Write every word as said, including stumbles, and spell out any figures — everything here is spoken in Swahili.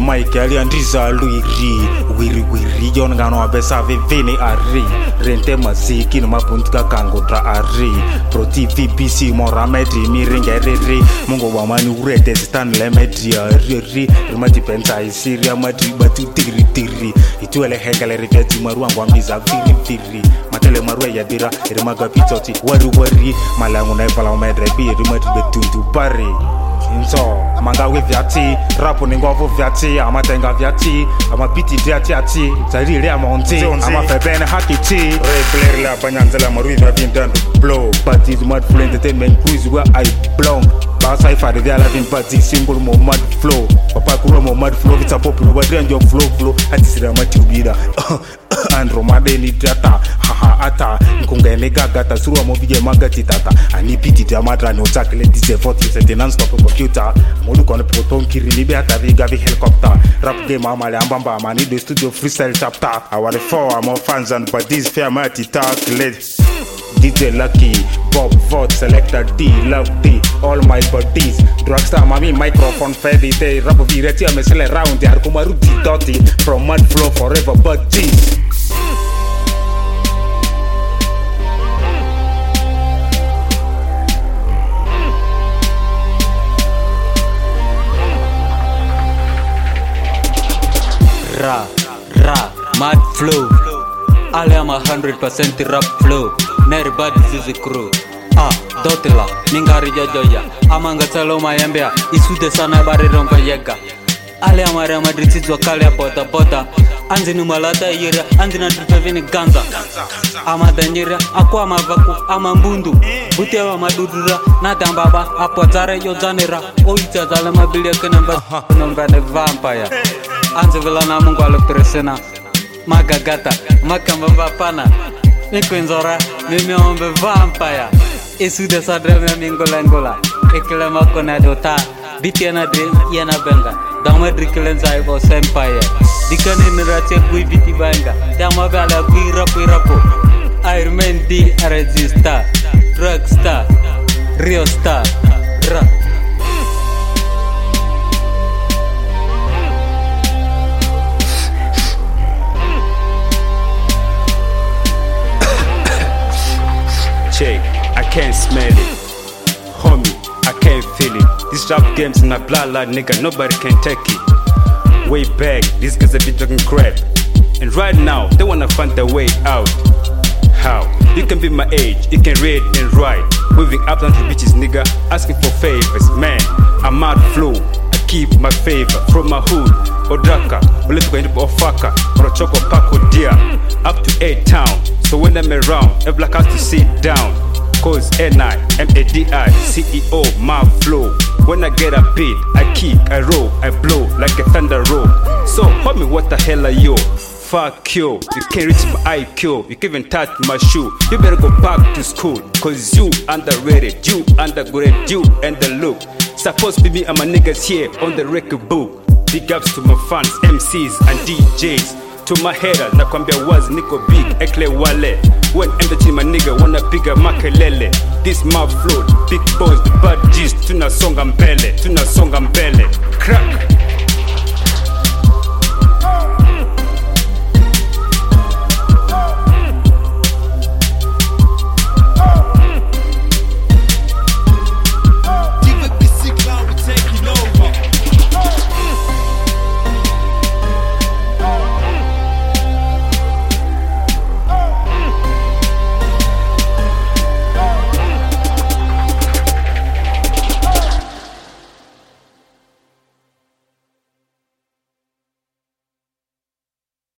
Mike aliandiza luiri wiri wiri yon ngano abesa vivini ari rente maziki numapuntika kangotra ari pro T V B C moramedri miringeriri mungo wamani urete stan lemedri ari rumati pensa isiria madri batu tiri tiri ituele hengale rifeti maruangu ambiza viri viri matele marwe ya dira irimaga pitoti wari wari malangu naifala umedrebi irimati betundu pari Inso, manga we viati, rapo ningovo viati, ama tenga viati, ama biti viati ati, zari le amonti, ama febene hakiti. Ray player la banyanzela marui va vindan blow, but is mad flow entertainment cruise where I belong. Basa ifa de la vin party single mo mad flow, papa kuro mo mad flow vita popular wa range of flow flow, ati sira matubida. Andro madeni data, haha ata, nkungene gagata surwa mo bige magati tata, ani biti dia madra no takle dise forty set non-stop computer, modu kone proton kiri libe atavi gavi helicopter, rap game amale ambamba mani the studio freestyle chapter, our four I'm fans and but this fair mighty talk led D J Lucky, Bob Vought, Selector D, Love D, all my buddies, Drugster mami microphone fedi day, rap vireti a mesele round yar kumaru di doti, from mad flow forever buddies. Ra, ra, mad flow. I am a hundred percent rap flow. Everybody's is a crew. Ah, dotila, ningari jajoya. Amanga saloma yambea, isude sana bari rompa yega. Ale amare madritizwa kale ya pota pota. Anzi numalata yira, anzi na tripevini ganza. Ama danjira, aku ama vaku, ama mbundu. Buti ama madudura, na dambaba, apo zare yo zanira. Oita zale mabilia kenamba, nombane vampire. Anzi vila na mungu alukturesena magagata, makambamba pana Niko inzora, mimi ombe vampire Isude sadre me mingola ngola Ekile makona dota Biti yana dream, yana benga Dama drikilenza ibo sempire Dikani nirate kui biti banga Dama bala kui rapu rapu Iron Man D, R G star Drug star, Rio star Ra I can't smell it, homie, I can't feel it. This rap game's in my blood, like nigga, nobody can take it. Way back, these guys have been talking crap, and right now they wanna find their way out. How? You can be my age, you can read and write, moving up down to bitches, nigga, asking for favors. Man, I'm out flow, I keep my favor from my hood. Odraka, Oletuka into Ofaka, or a choco paco deer, up to eight town. So when I'm around, every black has to sit down. Cause N I M A D I C E O, my flow. When I get a beat, I kick, I roll, I blow like a thunder roll. So homie, what the hell are you? Fuck you, you can't reach my I Q, you can't even touch my shoe. You better go back to school, cause you underrated, you undergraded, you and the look. Supposed to be my niggas here on the record book. Big ups to my fans, M Cs and D Js. To my header, nakwambia was niko big, ekle wale. When I'm the team, my nigga wanna piga makelele. This my flow, big boys, the bad G's. Tuna songa mbele, tuna songa mbele. Crack.